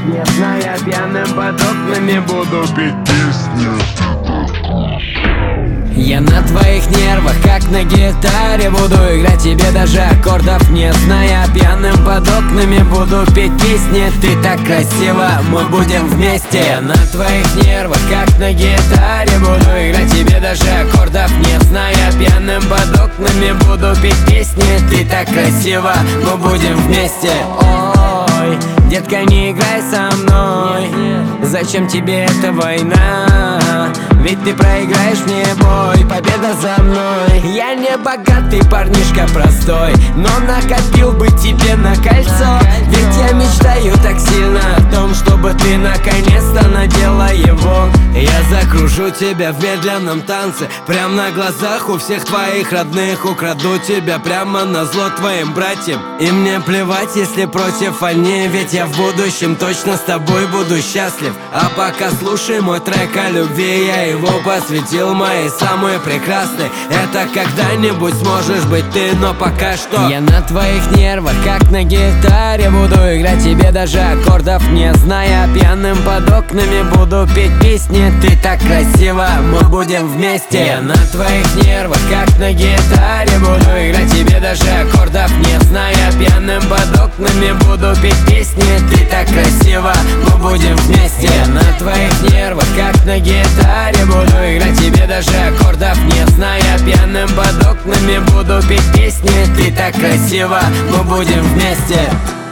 не зная, пьяным под окнами буду петь песни. Я на твоих нервах, как на гитаре, буду играть тебе даже аккордов не зная. Пьяным под окнами буду петь песни. Ты так красива, мы будем вместе. Я на твоих нервах, как на гитаре, буду играть тебе даже аккордов не зная. Пьяным под окнами буду петь песни. Ты так красива, мы будем вместе. Ой, детка, не играй со мной. Зачем тебе эта война? Ведь ты проиграешь мне бой, победа за мной. Я не богатый парнишка простой, но накопил бы тебе на кольцо. Ведь я мечтаю так сильно о том, чтобы ты наконец-то надела его. Я закружу тебя в медленном танце, прям на глазах у всех твоих родных. Украду тебя прямо назло твоим братьям. И мне плевать, если против они, ведь я в будущем точно с тобой буду счастлив. А пока слушай мой трек о любви, я его посвятил моей самой прекрасной. Это когда-нибудь сможешь быть ты, но пока что я на твоих нервах, как на гитаре, буду играть тебе даже аккордов не зная. Пьяным под окнами буду петь песни. Ты так красива, мы будем вместе. Я на твоих нервах, как на гитаре, буду играть тебе даже аккордов не зная. Пьяным под окнами буду петь песни. Ты так красива, мы будем вместе. Я на твоих нервах, как на гитаре, буду играть тебе даже аккордов не зная. Пьяным под окнами буду петь песни. Ты так красива, мы будем вместе.